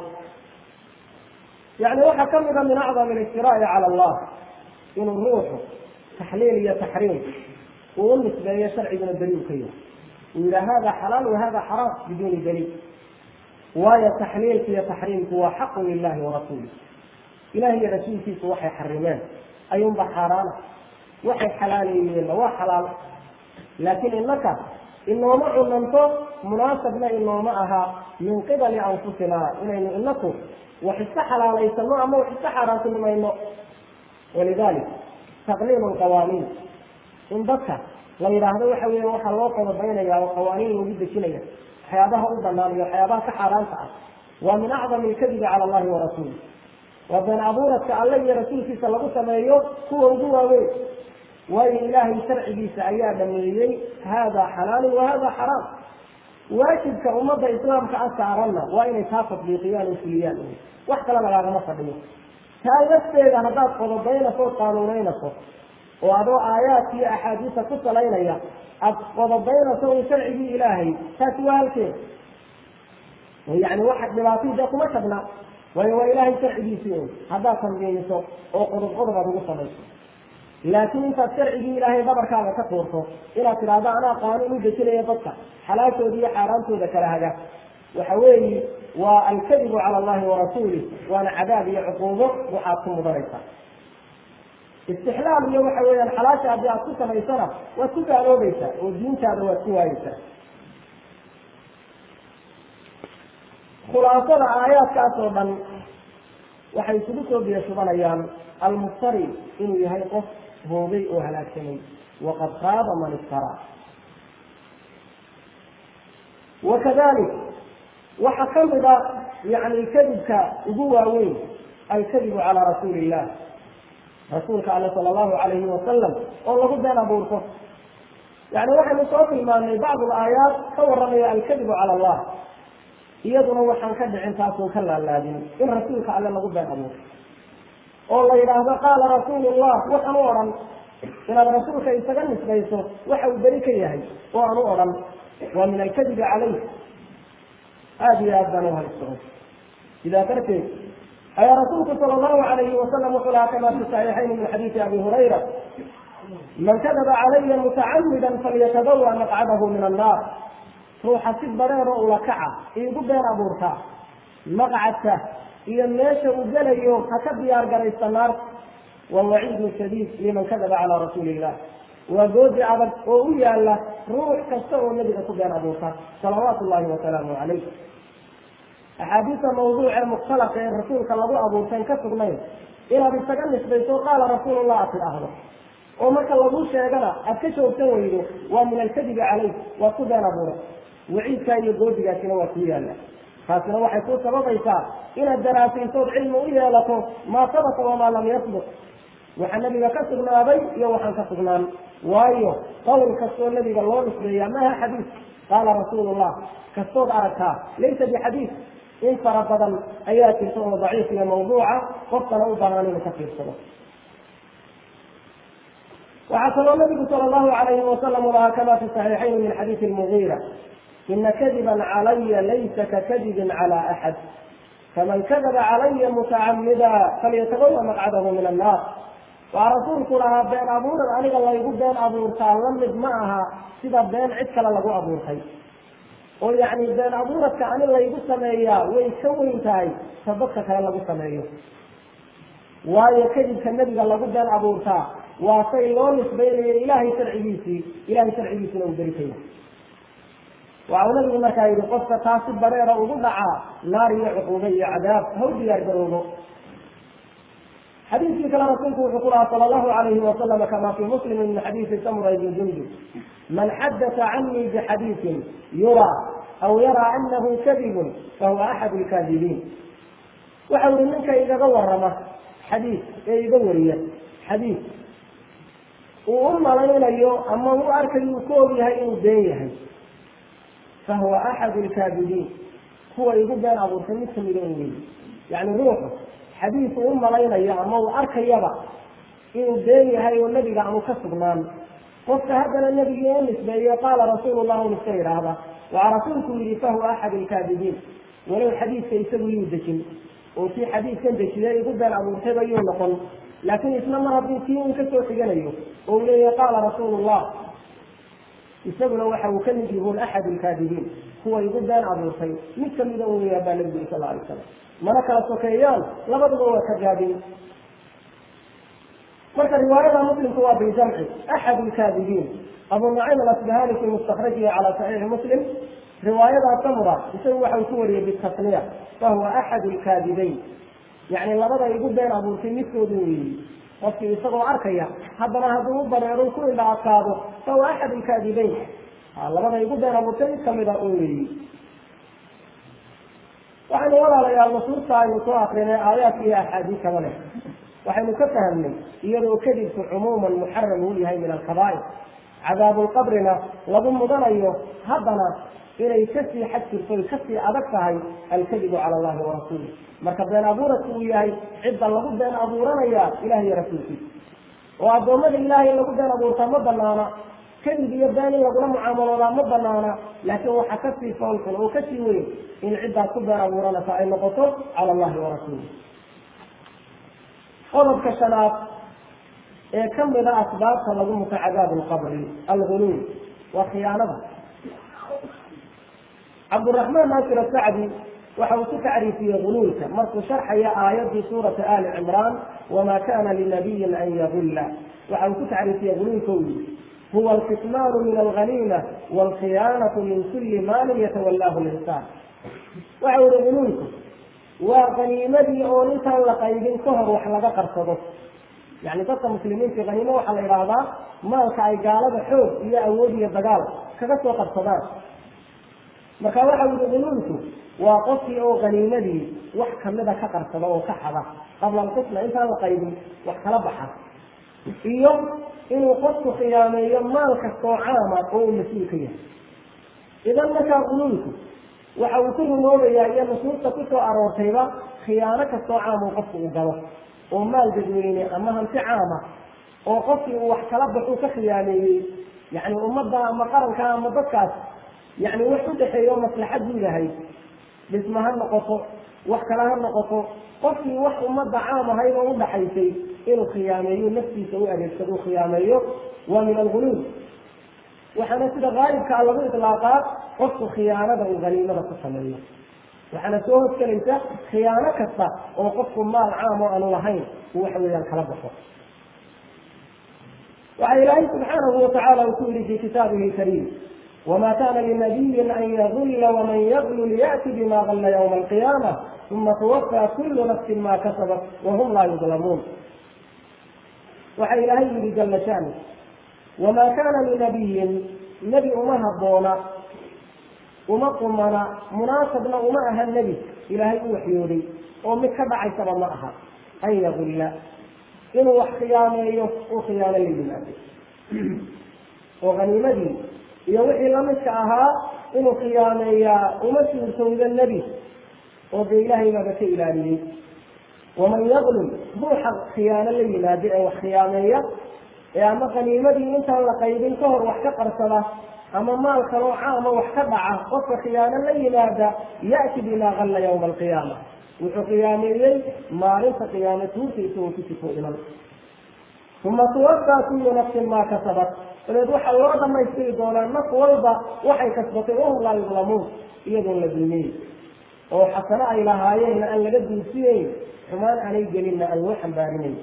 يعني وحكم من أعظم الافتراء على الله إنه روحه تحليل يا تحريم والنسبة هي شرعي من الدليل كيه وإلى هذا حلال وهذا حرام بدون دليل ويا تحليل في تحريم هو حق لله ورسوله إلهي رسول في وحي حرمان أيوم بحرانا وحي حلال هو حلال لكن إنك إنه معه ننطق مناسب إنه معها من قبل أنفسنا إنكم وحس حلال ليس نوع ما وحس حرام ما إنه ولذلك تقليل القوانين إن بكى وإذا هذا وحوي وحلوق بيننا وقوانين وجد كلية حيابها أبنان وحيابها كحرانتها ومن أعظم الكذب على الله ورسوله وبين أبورك الله رسول صلى الله عليه وسلم هو وجوه وإلهي شرعي سعيادا من هذا حلال وهذا حرام واجب كأمة إسلام كأسعارنا وإن تافت بقيان سليان وحتى لما لا غمصة بيه هذا هذا قضى بين صوت قانونين صوت وهذا آيات في أحاديث قصة ليلة قضى بين صوت شرعي إلهي تسوال كيف يعني واحد بلاطي ده ما شبنا وهو إلهي شرعي فيه هذا كان بين صوت وقضى بقصة لكن انت شرعي إلهي ببر كذا تقورته إلى ترى أنا قانون بكل يبقى حلاته دي حرامته ذكر هذا وحوالي والكذب على الله ورسوله وأنا عذابي عقوبة وحاكم ضريطة استحلال يوم حوالي الحلاشة أبي أصوصة ميسرة وأصوصة أروبيسة والدين كذا وأصوائيسة خلاصة آيات كأسوبا وحيثبته بيشبان أيام المفتري إنه يهيقف هو بيء هلاكني وقد خاب من افترى وكذلك وحكم يعني الكذب كأبوه وين الكذب على رسول الله رسولك صلى الله عليه وسلم والله بين أبوه يعني واحد يصوت من بعض الآيات كورني الكذب على الله يدنا وحن كدع انتاسو كلا اللازم إن رسولك على الله بين أبوه والله إذا قال رسول الله وحنورا إن الرسول يستغنس بيسه وحو بريك يهي وحنورا ومن الكذب عليه هذه أبدانها للصغير إذا تركت أي رسولك صلى الله عليه وسلم وقال كما في الصحيحين من حديث أبي هريرة من كذب علي متعمدا فليتبوأ مقعده من النار روح سيد برير ولكعة يقول بين أبورتا مقعدته إذا الناس وجل يوم هكذا يرجع النار والوعيد شديد لمن كذب على رسول الله وجوز عبد ويا الله روح كسر النبي بين أبورتا صلوات الله وسلامه عليه أحاديث موضوع مختلف الرسول صلى الله عليه وسلم كسر مين إلى بالتجنس بيته قال رسول الله في الأهل وما كان الله شيئا أكشوا سويه ومن الكذب عليه وصدى نبوره وعيد كان يقول بك وكيا الله خاصة واحد يقول سبب إيسا إلى الدراسين صوت علم إيا لكم ما ثبت وما لم يثبت وحن نبي كسرنا أبي يوحن كسرنا waayo qowl kastoo nabiga loo nisbeeyaa maha xadiis qaala rasuulullah kastood aragtaa laysa bixadiis in fara badan ayaa jirta oo daciif iyo mawduuca qofkana u baahan inuu ka fiirsado. waxaa kaloo nabigu sala allahu alayhi wasalam lahaa kama fi saxiixayn min xadiisi lmugiira ina kadiban calaya laysa kakadibin cala axad faman kadaba calaya mutacamida falyatabawa maqcadahu min annaar. waa rasuulku lahaa been abuurad aniga laygu been abuurtaa la mid ma aha sida been cid kale lagu abuurtay, oo yacni been abuuradka ani laygu sameeyaa way ka weyn tahay ta dadka kale lagu sameeyo. waayo kadibka nebiga lagu been abuurtaa waa say loo nisbaynayo ilahay sharcigiisina uu berikaya. waxau nabigu markaa yihi qofka taasi bareera ugu dhacaa naar iyo cuquubo iyo cadaab ha u diyaar garoobo. xadiiskii kale rasuulku wuxuu ku lahaa sala allahu alayhi wasalam kama fi muslimin min xadiisi samura ibni jundub man xadata canii bixadiisin yuraa aw yaraa anahu kadibun fahuwa axad lkaadibiin. waxau yihi ninka igaga warama xadiis ee iga wariya xadiis uu u malaynayo ama u arkayo uu ka og yahay inuu been yahay fahuwa axad lkaadibiin, kuwa igu been abuurtay mid kamida un weyi. yani ruuxu xadiis uu u malaynayo ama uu arkayaba inuu been yahay oo nebiga aanu ka sugnaan, qofka haddana nebigii u nisbeeye qaala rasuulu llah un iska yidhaahda waxaa rasuulku yihi fahuwa axad lkaadibiin, walow xadiiska isagu yuu dejin oo kii xadiiskan dejiye igu been abuurtayba yuu noqon, laakiin isna mar hadduu kii un kasoo xiganayo oo uu leeyahay qaala rasuulu llah, isaguna waxa uu ka mid yihuun axad lkaadibiin, kuwa igu been abuurtay mid kamida un weyaa baa nabigu sal alay slam. mana kala sokeeyaan, labaduba waa ka gaabin. marka riwaayada muslimka waa biljamci axad lkaadibiin. abu nucaym alasbahani fi mustakrajihi cala saxiixi muslim riwaayada samura isagu waxau ku wariyey bitasniya fahuwa axad lkaadibayn, yani labada igu been abuurtay midkoodu weeyi. qofkii isagoo arkaya haddana hadduu u bareero ku indha adkaado fahuwa axad lkaadibayn, labada igu been abuurtay mid kamida un weeyi. waxaynu walaalayaal nusuusta aynu soo akrinay aayaadka iyo axaadiis kaba leh waxaynu ka fahamnay iyadoo kadibku cumuuman muxaram uu yahay min alkabaa'ir, cadaabulqabrina lagu mudanayo, haddana inay kasii xad jirto ay kasii adag tahay alkadibu cala allahi warasuulih. marka been abuuradku uu yahay cidda lagu been abuuranaya ilaah iyo rasuulkiisa, oo addoommada ilahay in lagu been abuurtaa ma banaana, kadib iyo been in lagula mucaamaloodaa ma banaana, laakiin waxaa kasii foolxun oo kasii weyn in ciddaas ku been abuuranaysa ay noqoto cala allahi warasuulih. qodobka shanaad ee kamida asbaabta lagu muto cadaabu lqabri alguluul waa khiyaanada. cabduraxmaan naasir asacdi waxa uu ku tacriifiyey guluulka markuu sharxaya aayadii suurata ali cimraan wama kana linabiyin an yagulla. waxa uu ku tacriifiyey guluulka u yihi huwa alkitmaanu min alghaniima waalkhiyaanatu min kuli maalin yatawallaahu linsaan. waxa u yihi guluulku waa qaniimadii oo intaan la qaybin ka hor wax laga qarsado. yani dadka muslimiinta haniimo waxaa la yidhaahdaa maalka ay gaalada xoog iyo awood iyo dagaal kaga soo qarsadaan. marka waxa yihi guluulku waa qofkii oo haniimadii wax kamida ka qarsada oo ka xada qabla alqisma intaan la qaybin wax kala baxa, iyo inuu qofku khiyaameeyo maal kastoo caama oo uu mas-uul ka yahay. idan markaa guluulku waxa uu ku rumoobayaa iyo nusuusta kusoo aroortayba khiyaano kastoo caam uu qofku u galo oo maal dadweyne ama hanti caama oo qofkii uu wax kala baxu ka khiyaameeyey, yani ummadda ama qaranka ama dadkaas yani wax u dhexeeyo maslaxad buu yahay, dhisma ha noqoto wax kale ha noqoto, qofkii wax ummadda caam ahayd oo udhaxaysay inuu khiyaameeyo naftiisa u adeegsado u khiyaameeyo waa min alguluul. waxaana sida gaalibkaa lagu ilaaqaa qofku khiyaanada uu haniimada ku sameeyo. waxaana soo hosgelaysa khiyaano kasta oo qofku maal caam oo aanu lahayn uu waxa weeyaan kala baxo. waxa ilaahay subxaanahu watacaala uu ku yihi fi kitaabihi kariim wma kana linabiyin an yagulla waman yaglul ya'ti bima galla ywma alqiyaama uma tuwafaa kulu nafsin ma kasabat wahum laa yudlamuun. waxa ilaahay yihi jala shani wamaa kana linabiyin nebi uma haboona uma qumana munaasabna uma aha nebi ilaahay u waxyooday oo mid ka dhacaysaba ma aha an yagulla inuu wax khiyaameeyo uu khiyaano la yimaado. وغنيمتي يوحي لمسك أها إنه قيامي أمسي سويد النبي وبإلهي ما بكي إلهي ومن يظلم هو حق خيانة للنادئ وخيانية يا أما غنيمتي أنت لقيدين كهر واحتقر صلاة أما مال كانوا عام واحتبع قف خيانة للنادى يأتي بما غل يوم القيامة وقيامي ما ليس قيامته في سوء ثم توفى كل نفس ما كسبت فلذوح الله ما يصير دولا النفس والبا وحي كسبته لا يظلمون يدون للدنيا وحسنا إلى هايين أن لقد يسير كمان عليه جليلنا الوحن بارمين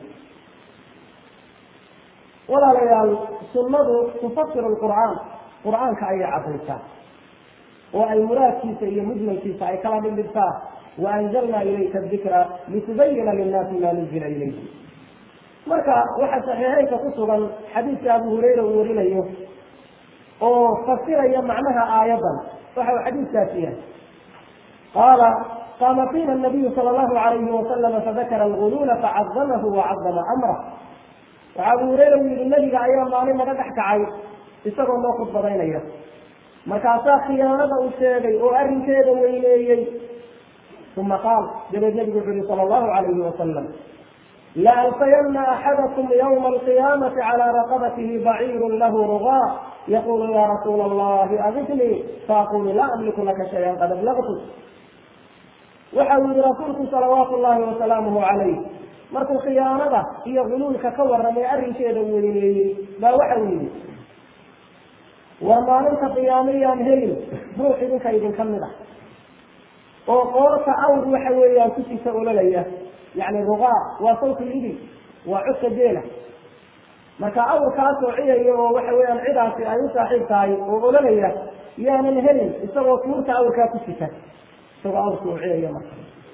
ولا ليال سنة تفسر القرآن كأي عطيسة والمراد كيسا هي مجمل كيسا أي كلام بالفاء وأنزلنا إليك الذكر لتبين للناس ما نزل إليه marka waxa saxiixayka ku sugan xadiiska Abu Hurayra uu warinayo oo fasiraya macnaha aayadan waxa xadiiskaasi yahay qala qama fina an-nabiy sallallahu alayhi wa sallam fadhakara al-ghulul fa'azzamahu wa 'azzama amrahu wa Abu Hurayra uu nabiga ayaa maalin naga dhaxkacay isagoo noo khudbadaynaya markaasa khiyaanada uu sheegay oo arrinkeeda weyneeyay ثم قال جل النبي صلى الله عليه وسلم لألقين أحدكم يوم القيامة على رقبته بعير له رغاء يقول يا رسول الله أغثني فأقول لا أملك لك شيئا قد أبلغت وحاول رسولك صلوات الله وسلامه عليه مركو خيانة هي غلولك كور من أري شيء دولي ما وحوي وما لنك قياميا هين روحي لك إذن كمدا وقولك أول وحوي كنت سأول ليه يعني الرغاء وصوت الإبل وعك الديلة marka awrkaasoo ciyayo waxa weeyaan cidaasi ay u saaxiib tahay oo olanaya yaanan helin isagoo tuurta awrkaa ku sita isagoo awrkuu ciyayo marka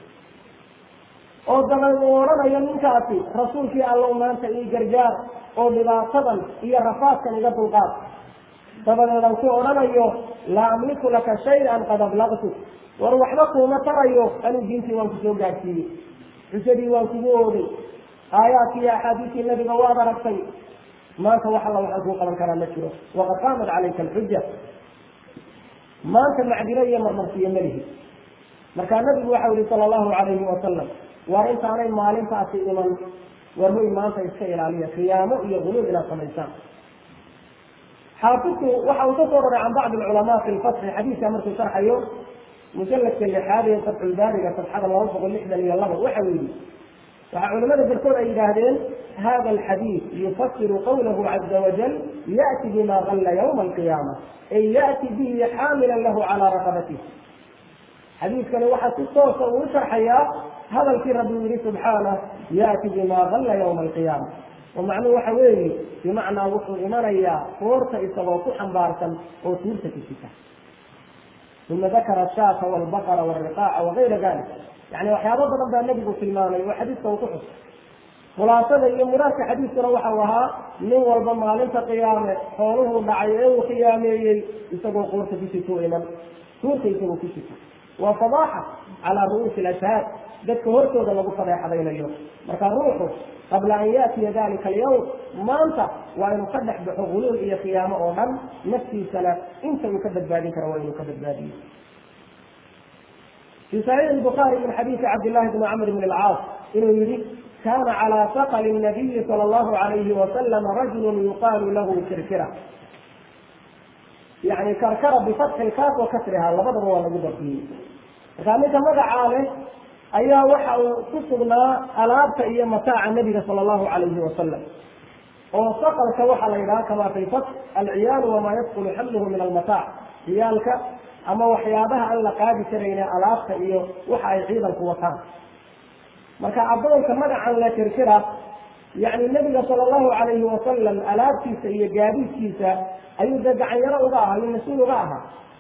oo daban uu odhanayo ninkaasi rasuulkii allow maanta ii gargaar oo dhibaatadan iyo rafaadkan iga dulqaad dabadeedan ku odhanayo laa amliku laka shay-an qad ablaqtu war waxba kuuma tarayo anuu diintii waan kusoo gaadhsiiyey xusadii waan kugu ooday aayaadkii iyo axaadiistii nabiga waad aragtay maanta wax alla waxaan kuu qaban karaa ma jiro waqad qaamat calayka alxuja maanta macdilo iyo marmarsiyo malihi markaa nabigu waxa yihi sala allahu calayhi wasalam war intaanay maalintaasi iman war hoy maanta iska ilaaliya khiyaamo iyo guluul inaad samaysaan xaafidku waxa uu ka soo raray can bacdi alculamaa fi lfatxi xadiiska markuu sharxayo mujalladka lixaad ee fatxulbaariga safxada 262 waxa uu yihi وعلماء الدكتور أيضاهدين هذا الحديث يفسر قوله عز وجل يأتي بما غل يوم القيامة أي يأتي به حاملا له على رقبته حديث كان واحد الصوص وشرحيا هذا الكرب سبحانه يأتي بما غل يوم القيامة ومعنى وحويني بمعنى وحو إيمانيا فورة إصابوكو بارتا وطورة الكتاب ثم ذكر الشاة والبقر والرقاع وغير ذلك يعني وحيابات ربنا النبي في المال وحديث توقفه خلاصة مراسة حديث روحها من والضمى لنت قيامه حوله بعيه وقيامه يسبوا قرصة في ستوئنا سورة يسبوا في ستوئنا وفضاحة على رؤوس الأشهاد ذلك هرته ذا لغو فضيحة بين اليوم مركا روحه قبل أن يأتي ذلك اليوم ما أنت وأن يقدح بحغلول إلى قيامه وهم نفسي سنة أنت يكذب ذلك وإن يكذب ذلك في صحيح البخاري من حديث عبد الله بن عمرو بن العاص إنه يريد كان على ثقل النبي صلى الله عليه وسلم رجل يقال له كركرة يعني كركرة بفتح الكاف وكسرها لبضر ولا قدر فيه فكان ماذا عاله أيها وحا تصغنا ألابت إيا متاع النبي صلى الله عليه وسلم وثقل كوحا ليلا كما في فتح العيال وما يدخل حمله من المتاع عيالك أما وحيابها أن لقادي كرينا ألابت إيو وحا يعيد القوتان marka adoonka magacan la tirkira yani nabiga sallallahu alayhi wa sallam alaabtiisa iyo gaadiidkiisa ayuu gacan yaro uga ahaa iyo masuul uga ahaa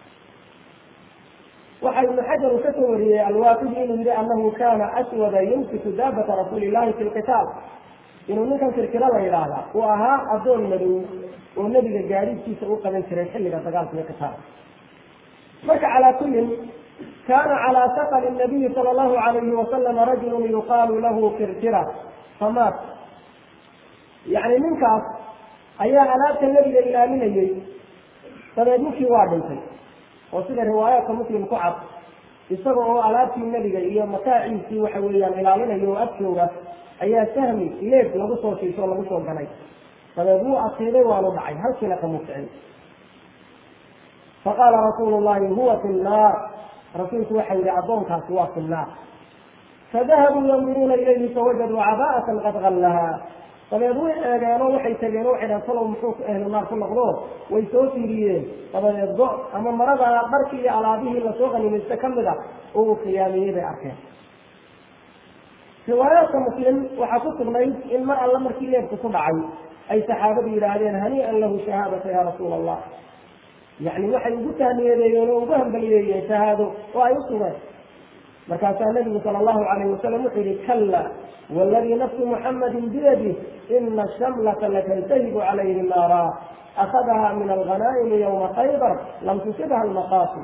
waxa ibn Hajar ka soo wariyay al-Waqidi inuu yiri annahu kana aswada yumsiku dabata rasuulillahi fi al-qital inuu ninkan tirkira la yiraahdo oo ahaa adoon madow oo nabiga gaadiidkiisa u qaban jiray xilliga dagaalka iyo qital marka ala kullin كان على ثقل النبي صلى الله عليه وسلم رجل يقال له كركرة فمات يعني منك ayaa alaabta nebiga ilaalinayay dabeed ninkii waa dhintay oo sida riwaayaadka muslim ku cad isaga oo alaabtii nebiga iyo mataaciisii waxa weeyaan ilaalinayo oo agtooga ayaa sahmi leeb lagu soo shiisho oo lagu soo ganay dabeed wuu asiibay waanu dhacay halkiina ka mufcin faqaala rasuulu llahi huwa fi nnaar rasuulku waxa yihi addoonkaasi waa fi nnaar fadahabuu yanduruuna ilayhi fawajaduu cabaa'atan qad gallaha dabeed way eegeenoo waxay tageen oo waxay dhahan talow muxuu ahlu naar ku noqdo way soo fiiriyeen dabadeed go ama marada dharkii iyo alaabihii lasoo qanimaysta ka mid a oo uu khiyaamiyey bay arkeen riwaayaadka muslim waxaa ku sugnayd in mar alla markii leebku ku dhacay ay saxaabadu yidhaahdeen hanii'an lahu shahaadata ya rasuula allah yacni waxay ugu tahniyadeeyeen oo ugu hambaliyeeyeen shahaado oo ay u sugeen markaasaa nabigu sala allahu calayhi wasalam wuxuu yihi kalla waladii nafsu muxammadin biyadih ina ashamlata latantahibu calayhi naara akhadaha min alghanaa'imi yowma khaybar lam tusibha almaqaasi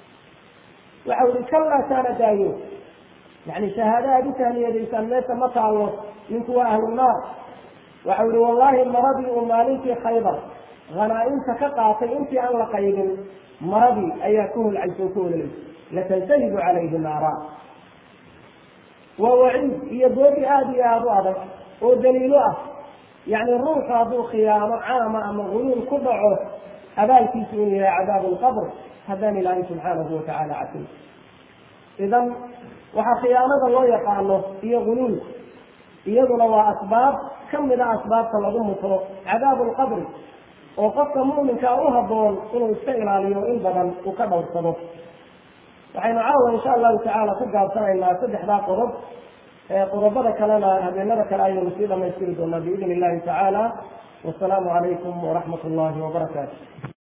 waxau yihi kallaa taana daayo yani shahaado aad u tahniyadaysaan meesha ma taallo ninku waa ahlu naar waxau yihi wallahi maradii uu maalintii khaybar hanaa-imta ka qaatay intii aan la qaybin maradii ayaa ka holcaysa oo ka ololeysa latantahibu calayhi naara waa waciid iyo doodi aada iyo aada u adag oo daliilo ah yani ruuxu hadduu khiyaamo caama ama guluul ku dhaco abaalkiisu inuu yahay cadaabu lqabr haddaan ilaahay subxaanahu watacaala casin idan waxaa khiyaanada loo yaqaano iyo guluul iyaduna waa asbaab ka mid a asbaabta lagu muto cadaabu lqabri oo qofka mu'minkaa u habboon inuu iska ilaaliyo in badan uu ka dhowrsado waxaynu caawa insha allahu tacaala ku gaabsanaynaa saddexdaa qodob qodobada kalena habeenada kale ayaynu sii dhamaystiri doonaa biidni illahi tacaala wasalaamu calaykum waraxmat ullahi wabarakaatu